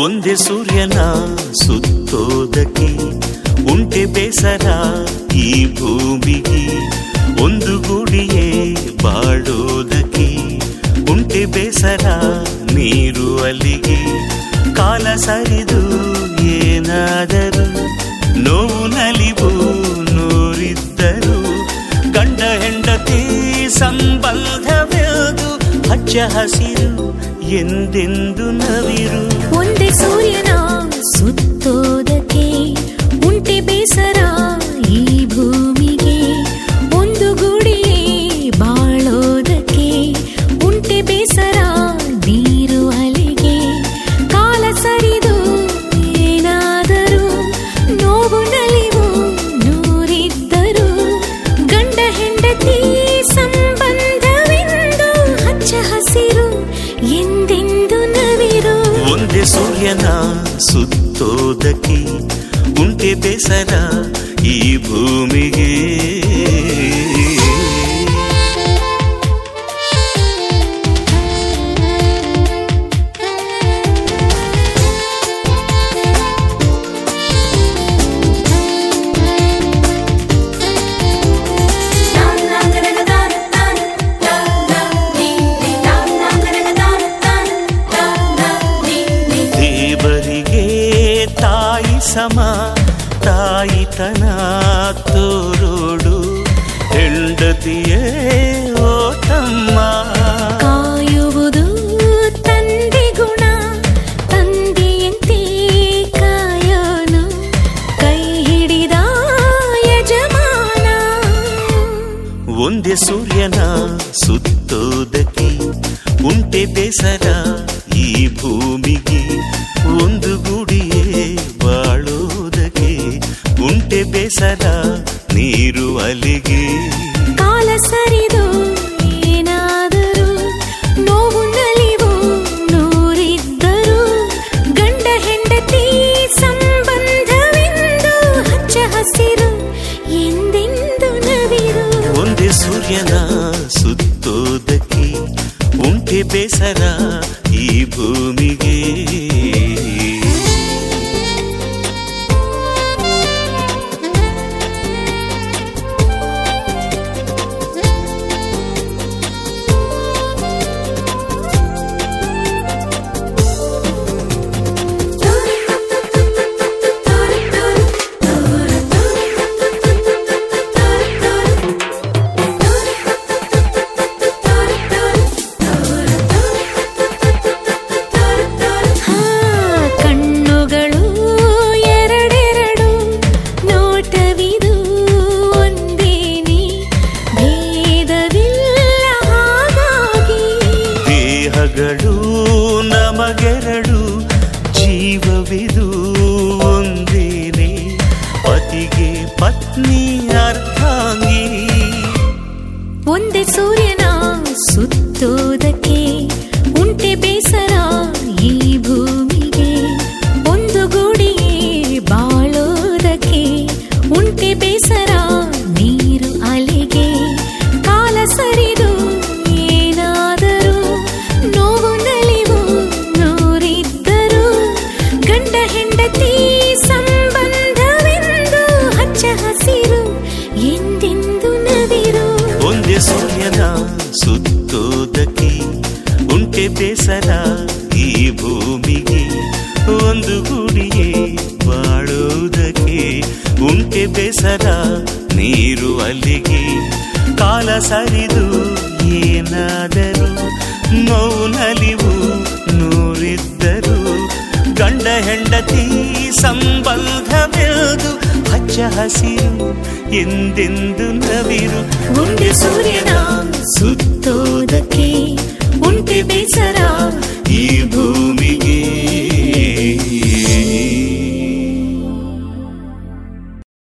ಒಂದೇ ಸೂರ್ಯನ ಸುತ್ತೋದಕ್ಕೆ ಉಂಟೆ ಬೇಸರ ಈ ಭೂಮಿಗೆ, ಒಂದು ಗೂಡಿಯೇ ಬಾಳೋದಕ್ಕೆ ಉಂಟೆ ಬೇಸರ ನೀರು ಅಲ್ಲಿಗೆ. ಕಾಲ ಸರಿದು ಏನಾದರೂ ನೋವು ನಲಿವು ನೂರಿದ್ದರು, ಗಂಡ ಹೆಂಡತಿ ಸಂಬಂಧವೆಂದು ಹಚ್ಚ ಹಸಿರು ಎಂದೆಂದು ನವಿರು. ಒಂದೇ ಸೂರ್ಯನ ಸುತ್ತೋದಕ್ಕೆ ಉಂಟೆ ಬೇಸರ ಈ ಭೂಮಿಗೆ, ಒಂದು ಗುಡಿಯೇ ಬಾಳೋದಕ್ಕೆ ಉಂಟೆ ಬೇಸರ ನೀರು ಅಲೆಗೆ. ಕಾಲ ಸರಿದು ಏನಾದರೂ ನೋವು ನಲಿವು ನೂರಿದ್ದರು, ಗಂಡ ಹೆಂಡತಿ ಸಂಬಂಧವೆಂದು ಹಚ್ಚ ಹಸಿರು ಎಂದೆಂದು ನವಿರು. ಒಂದೇ ಸೂರ್ಯನ ಸುತ್ತೋದಕ್ಕೆ ಉಂಟೆ ಬೇಸರ ಈ ಭೂಮಿಗೆ. ದೇವರಿಗೆ ತಾಯಿ ಸಮ ತಾಯಿತನ ತೋರೋಡು, ಹೆಂಡತಿಯೇ ಓ ತಮ್ಮ. ಕಾಯುವುದು ತಂದೆ ಗುಣ, ತಂದೆಯಂತೆ ಕಾಯೋನು ಕೈ ಹಿಡಿದ ಯಜಮಾನ. ಒಂದೇ ಸೂರ್ಯನ ಸುತ್ತೋದಕ್ಕೆ ಉಂಟೆ ಬೇಸರ ಈ ಭೂಮಿಗೆ, ಒಂದು ಗುಡಿಯೇ ಬಾಳೋದಕ್ಕೆ ಉಂಟೆ ಬೇಸರ ನೀರು ಅಲೆಗೆ. ಕಾಲ ಸರಿದು ಏನಾದರೂ ನೋವು ನಲಿವು ನೂರಿದ್ದರು, ಗಂಡ ಹೆಂಡತಿ ಸಂಬಂಧವೆಂದು ಹಚ್ಚ ಹಸಿರು ಎಂದೆಂದು ನವಿರು. ಒಂದೇ ಸೂರ್ಯನ ಸುತ್ತೋದಕ್ಕೆ ಉಂಟೆ ಬೇಸರ ಈ ಭೂಮಿಗೆ. ನಮಗೆರಡು ಜೀವವಿದು ಒಂದೇನೆ, ಪತಿಗೆ ಪತ್ನಿ ಅರ್ಧಾಂಗಿ. ಒಂದೇ ಸೂರ್ಯನ ಸುತ್ತೋದಕ್ಕೆ ಉಂಟೆ ಬೇಸರ ಈ ಭೂಮಿಗೆ, ಒಂದು ಗೂಡಿಯೇ ಬಾಳೋದಕ್ಕೆ ಉಂಟೆ ಬೇಸರ ನೀರು ಅಲೆಗೆ. ಕಾಲ ಸರಿದು ಏನಾದರೂ ನೋವು ನಲಿವು ನೂರಿದ್ದರು, ಗಂಡ ಹೆಂಡತಿ ಸಂಬಂಧವೆಂದು ಹಚ್ಚ ಹಸಿರು ಎಂದೆಂದು ನವಿರು. ಒಂದೇ ಸೂರ್ಯನ ಸುತ್ತೋದಕ್ಕೆ ಉಂಟೆ ಬೇಸರ ಈ ಭೂಮಿಗೆ, ಒಂದು ಗುಡಿಯೇ ಬಾಳೋದಕ್ಕೆ ಉಂಟೆ ಬೇಸರ ನೀರು ಅಲ್ಲಿಗೆ. ಕಾಲ ಸರಿದು ಏನಾದರೂ ನೋವು ನಲಿವು ನೂರಿದ್ದರು, ಗಂಡ ಹೆಂಡತಿ ಸಂಬಂಧವೆಂದು ಹಚ್ಚ ಹಸಿರು ಎಂದೆಂದು ನವಿರು. ಒಂದೇ ಸೂರ್ಯನ ಸುತ್ತೋದಕ್ಕೆ ಉಂಟೆ ಬೇಸರ ಈ